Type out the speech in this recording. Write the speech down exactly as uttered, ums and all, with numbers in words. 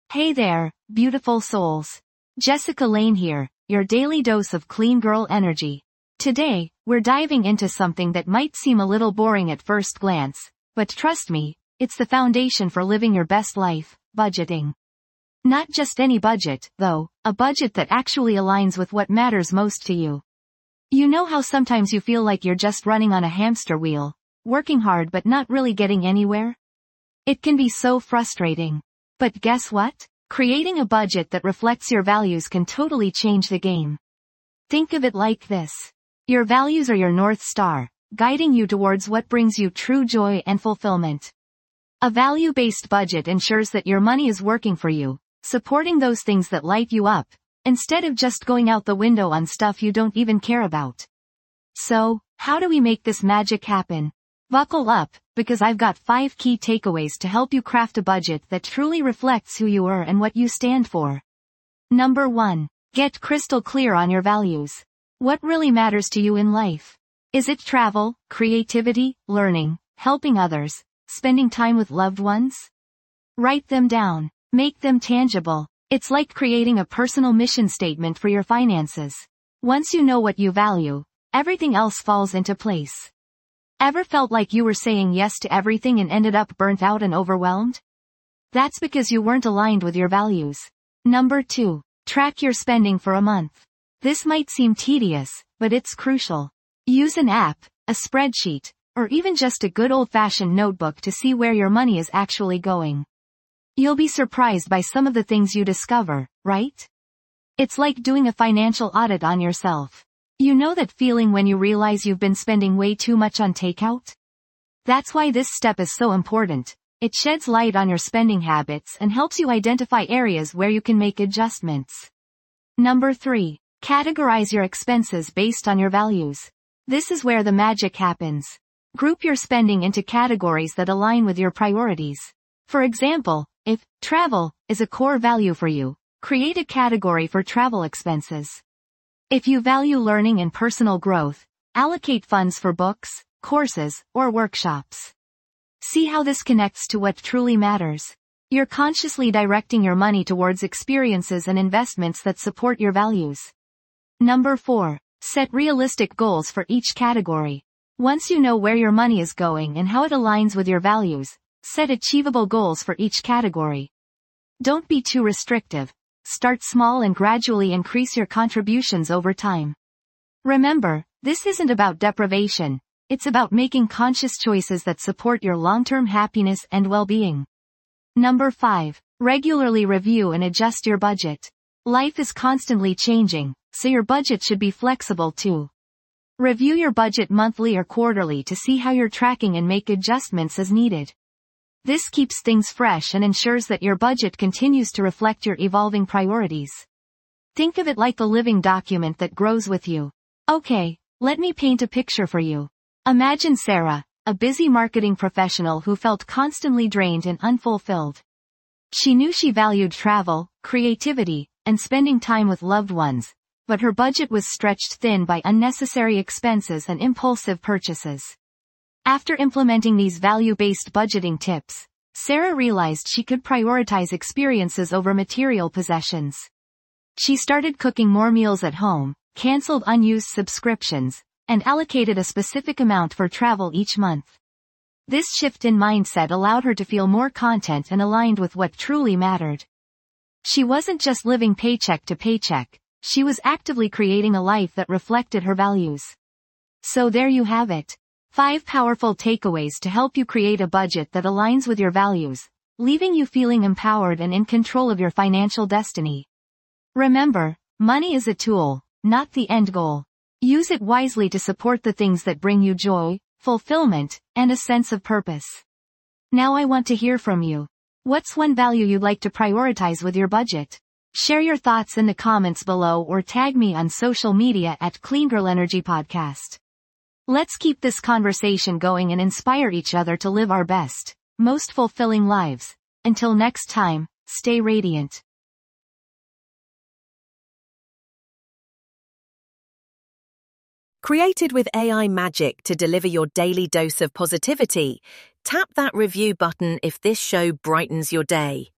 Hey there, beautiful souls. Jessica Lane here, your daily dose of clean girl energy. Today, we're diving into something that might seem a little boring at first glance, but trust me, it's the foundation for living your best life, budgeting. Not just any budget, though, a budget that actually aligns with what matters most to you. You know how sometimes you feel like you're just running on a hamster wheel, working hard but not really getting anywhere? It can be so frustrating. But guess what? Creating a budget that reflects your values can totally change the game. Think of it like this. Your values are your North Star, guiding you towards what brings you true joy and fulfillment. A value-based budget ensures that your money is working for you, supporting those things that light you up, instead of just going out the window on stuff you don't even care about. So, how do we make this magic happen? Buckle up, because I've got five key takeaways to help you craft a budget that truly reflects who you are and what you stand for. Number one. Get crystal clear on your values. What really matters to you in life? Is it travel, creativity, learning, helping others, spending time with loved ones? Write them down. Make them tangible. It's like creating a personal mission statement for your finances. Once you know what you value, everything else falls into place. Ever felt like you were saying yes to everything and ended up burnt out and overwhelmed? That's because you weren't aligned with your values. Number two. Track your spending for a month. This might seem tedious, but it's crucial. Use an app, a spreadsheet, or even just a good old-fashioned notebook to see where your money is actually going. You'll be surprised by some of the things you discover, right? It's like doing a financial audit on yourself. You know that feeling when you realize you've been spending way too much on takeout? That's why this step is so important. It sheds light on your spending habits and helps you identify areas where you can make adjustments. Number three. Categorize your expenses based on your values. This is where the magic happens. Group your spending into categories that align with your priorities. For example, if travel is a core value for you, create a category for travel expenses. If you value learning and personal growth, allocate funds for books, courses, or workshops. See how this connects to what truly matters. You're consciously directing your money towards experiences and investments that support your values. Number four. Set realistic goals for each category. Once you know where your money is going and how it aligns with your values, set achievable goals for each category. Don't be too restrictive. Start small and gradually increase your contributions over time. Remember, this isn't about deprivation, it's about making conscious choices that support your long-term happiness and well-being. Number five. Regularly review and adjust your budget. Life is constantly changing, so your budget should be flexible too. Review your budget monthly or quarterly to see how you're tracking and make adjustments as needed. This keeps things fresh and ensures that your budget continues to reflect your evolving priorities. Think of it like a living document that grows with you. Okay, let me paint a picture for you. Imagine Sarah, a busy marketing professional who felt constantly drained and unfulfilled. She knew she valued travel, creativity, and spending time with loved ones, but her budget was stretched thin by unnecessary expenses and impulsive purchases. After implementing these value-based budgeting tips, Sarah realized she could prioritize experiences over material possessions. She started cooking more meals at home, canceled unused subscriptions, and allocated a specific amount for travel each month. This shift in mindset allowed her to feel more content and aligned with what truly mattered. She wasn't just living paycheck to paycheck, she was actively creating a life that reflected her values. So there you have it. Five powerful takeaways to help you create a budget that aligns with your values, leaving you feeling empowered and in control of your financial destiny. Remember, money is a tool, not the end goal. Use it wisely to support the things that bring you joy, fulfillment, and a sense of purpose. Now I want to hear from you. What's one value you'd like to prioritize with your budget? Share your thoughts in the comments below or tag me on social media at Clean Girl Energy Podcast. Let's keep this conversation going and inspire each other to live our best, most fulfilling lives. Until next time, stay radiant. Created with A I magic to deliver your daily dose of positivity, tap that review button if this show brightens your day.